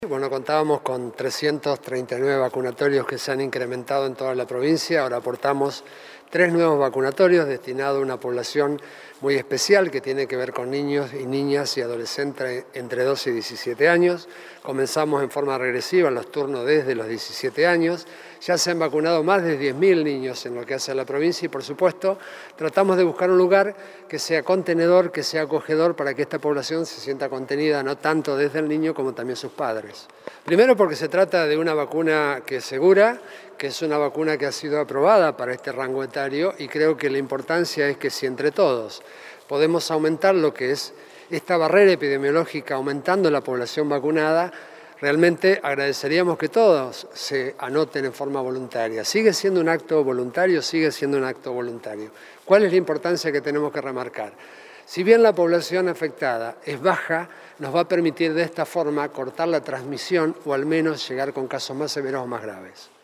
Bueno, contábamos con 339 vacunatorios que se han incrementado en toda la provincia. Ahora aportamos 3 nuevos vacunatorios destinados a una población muy especial que tiene que ver con niños y niñas y adolescentes entre 12 y 17 años. Comenzamos en forma regresiva en los turnos desde los 17 años. Ya se han vacunado más de 10.000 niños en lo que hace a la provincia y, por supuesto, tratamos de buscar un lugar que sea contenedor, que sea acogedor para que esta población se sienta contenida, no tanto desde el niño como también sus padres. Primero porque se trata de una vacuna que es segura, que es una vacuna que ha sido aprobada para este rango etario y creo que la importancia es que si entre todos podemos aumentar lo que es esta barrera epidemiológica, aumentando la población vacunada, realmente agradeceríamos que todos se anoten en forma voluntaria. Sigue siendo un acto voluntario, sigue siendo un acto voluntario. ¿Cuál es la importancia que tenemos que remarcar? Si bien la población afectada es baja, nos va a permitir de esta forma cortar la transmisión o al menos llegar con casos más severos o más graves.